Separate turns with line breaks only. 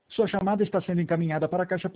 Sua chamada está sendo encaminhada para a caixa